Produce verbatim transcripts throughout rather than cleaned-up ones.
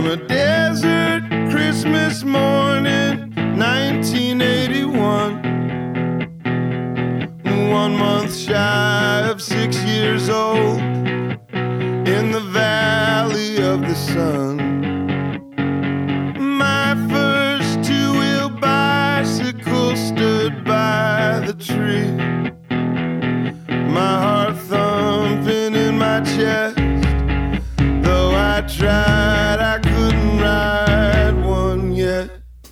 On a desert Christmas morning, nineteen eighty-one, one month shy of six years old, in the valley of the sun. My first two-wheel bicycle stood by the tree, my heart thumping in my chest. Though I tried, I couldn't ride one yet.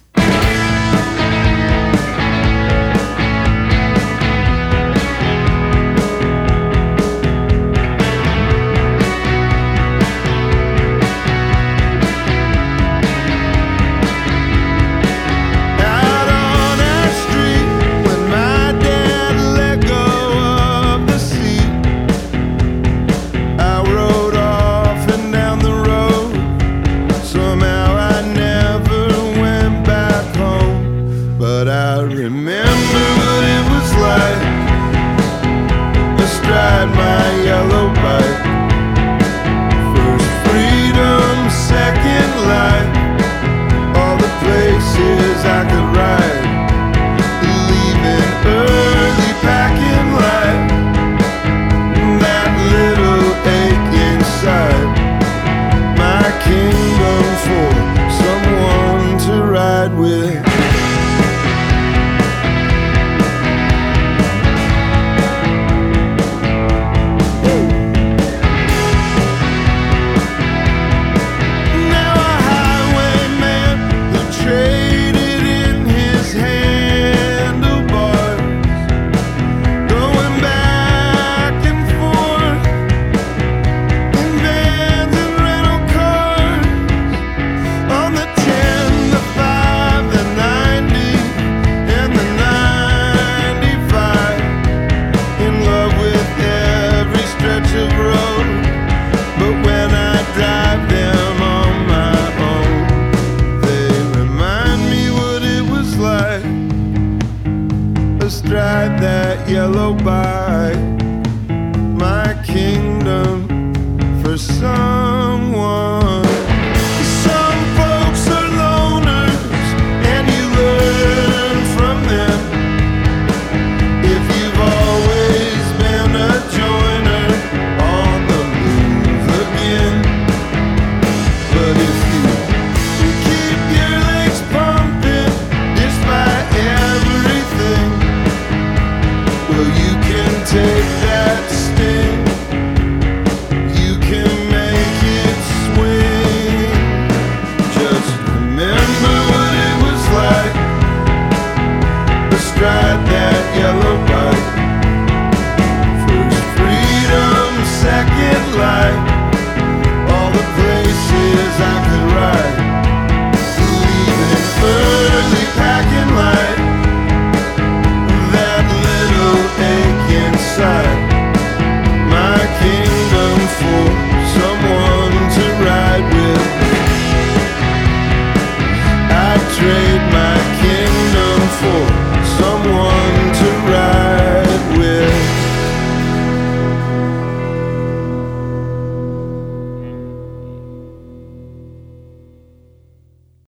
But I remember what it was like astride my yellow bike. First freedom, second life, all the places I could ride. Leaving early, packing light, that little ache inside. My kingdom for someone to ride with. Astride that yellow bike, my kingdom for someone. Some folks are loners, and you learn from them. If you've always been a joiner, on the move again. But if you keep your legs pumping despite everything, well, you can take that sting, you can make it swing. Just remember what it was like astride that